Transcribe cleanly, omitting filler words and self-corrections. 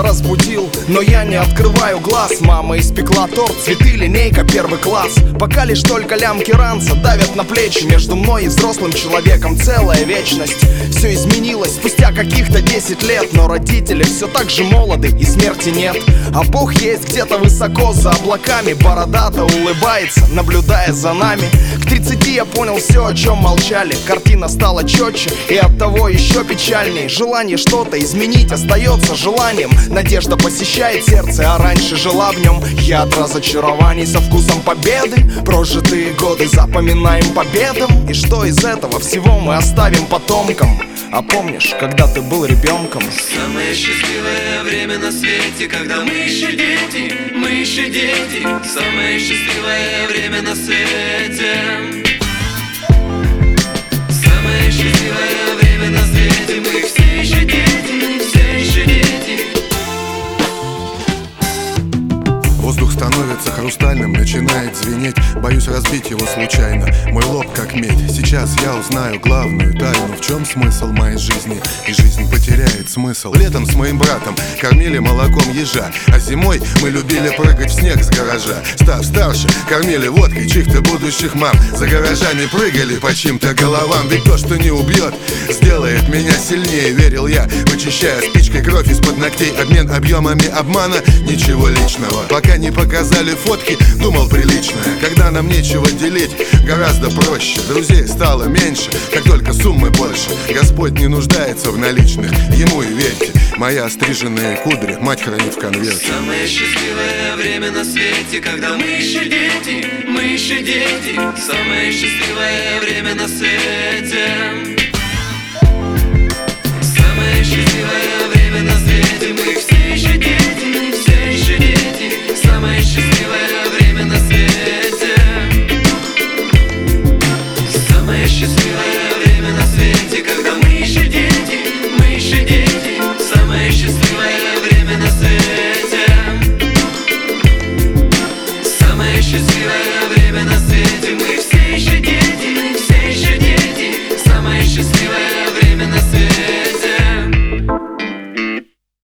кто-то разбудил, но я не открываю глаз. Мама испекла торт, цветы, линейка, первый класс. Пока лишь только лямки ранца давят на плечи. Между мной и взрослым человеком целая вечность. Все изменилось спустя каких-то 10 лет, но родители все так же молоды и смерти нет. А Бог есть где-то высоко за облаками, бородато улыбается, наблюдая за нами. К 30 я понял все, о чем молчали. Картина стала четче и оттого еще печальней. Желание что-то изменить остается желанием. Надежда посещает сердце, а раньше жила в нем. Я от разочарований со вкусом победы. Прожитые годы запоминаем победам. И что из этого всего мы оставим потомкам? А помнишь, когда ты был ребенком? Самое счастливое время на свете, когда мы еще дети, мы еще дети. Самое счастливое время на свете. Самое счастливое время на свете. Мы все еще дети, все еще дети. Воздух становится хрустальным, начинает звенеть. Боюсь разбить его случайно, мой лоб как медь. Сейчас я узнаю главную тайну. В чем смысл моей жизни? И жизнь потеряет смысл. Летом с моим братом кормили молоком ежа, а зимой мы любили прыгать в снег с гаража. Став старше, кормили водкой чьих-то будущих мам. За гаражами прыгали по чьим-то головам. Ведь то, что не убьет, сделает меня сильнее, верил я, вычищая спичкой кровь из-под ногтей. Обмен объемами обмана, ничего личного. Пока не показали фотки, думал приличное. Когда нам нечего делить, гораздо проще. Друзей стало меньше, как только суммы больше. Господь не нуждается в наличных, ему и верьте. Мои остриженные кудри мать хранит в конверте. Самое счастливое время на свете, когда мы еще дети, мы еще дети. Самое счастливое время на свете. Самое счастливое время на свете. Мы все еще дети, все еще дети. Самое счастливое